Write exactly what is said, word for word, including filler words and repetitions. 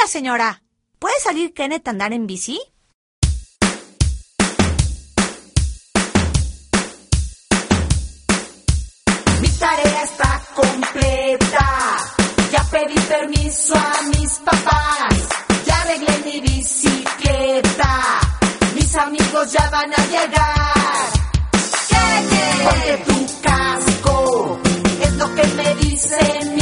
señora. ¿Puede salir Kenneth a andar en bici? Mi tarea está completa. Ya pedí permiso a mis papás. Ya arreglé mi bicicleta. Mis amigos ya van a llegar. Kenneth, ponte tu casco. Es lo que me dicen